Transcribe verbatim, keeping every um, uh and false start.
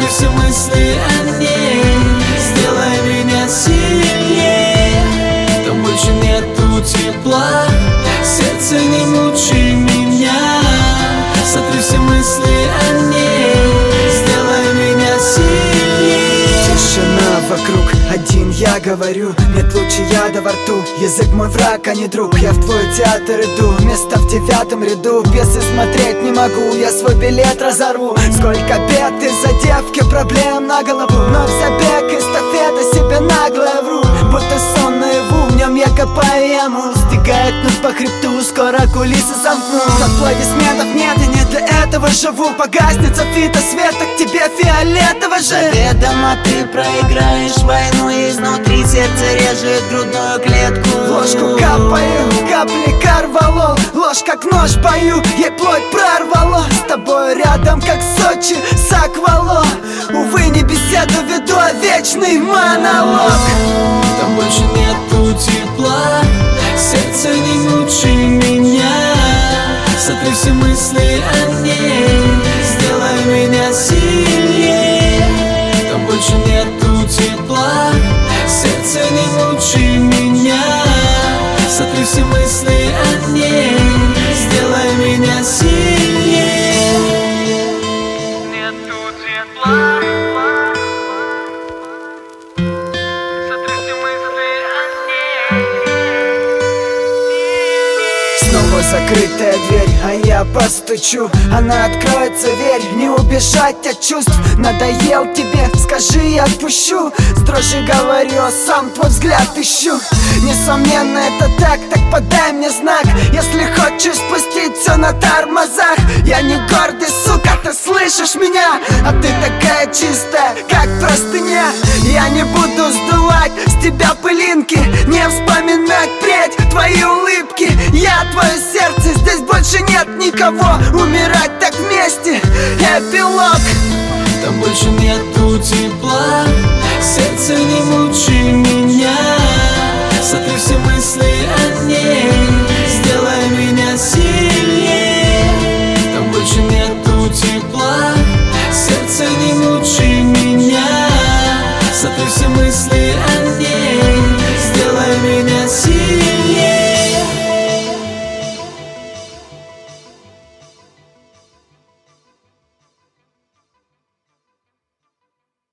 все мысли о ней, сделай меня сильнее. Там больше нету тепла, сердце не мучай меня. Сотри все мысли о ней, сделай меня сильнее. Тишина вокруг, один я говорю. Нет лучше яда во рту, язык мой враг, а не друг. Я в твой театр иду, место в девятом ряду. Пьесы смотреть не могу, я свой билет разорву. Сколько бед из-за девки, проблем на голову. Но забег, эстафета, себе нагло вру. Будто сон наяву, в нем я копаю яму. Стигает нос по хребту, скоро кулисы сомкну. Аплодисментов нет, и не для этого живу. Погаснет софита света, к тебе фиолетово же. Заведомо ты проиграешь войну, изнутри сердце режет грудную клетку. Ложку капаю, капли карвалол. Ложь как нож в бою, ей плоть прорвало. С тобой рядом, как Сочи с аквало. Увы, не беседу веду, а вечный монолог. Там больше нету тепла, сердце не мучай меня. Сотри все мысли о ней, сделай меня сильнее. Там больше нету тепла, сердце не мучай меня. Сотри все мысли о ней, сделай меня сильнее. Нету тепла, сотри все мысли о ней. Снова закрытая дверь, а я постучу. Она откроется, верь, не убежать от чувств. Надоел тебе, скажи, я отпущу. С дрожью говорю, а сам твой взгляд ищу. Несомненно, это так, так подай мне знак. Если хочешь спустить все на тормозах. Я не гордый, сука, ты слышишь меня? А ты такая чистая, как простыня. Я не буду сдувать с тебя пылинки, не вспоминать предь твои улыбки. Я твое сердце, здесь больше нет никого. Умирать так вместе, эпилог. Там больше нету тепла, сердце не мучай меня. Сотри все мысли о ней, сделай меня сильнее. Там больше нету тепла, сердце не мучай меня. Сотри все мысли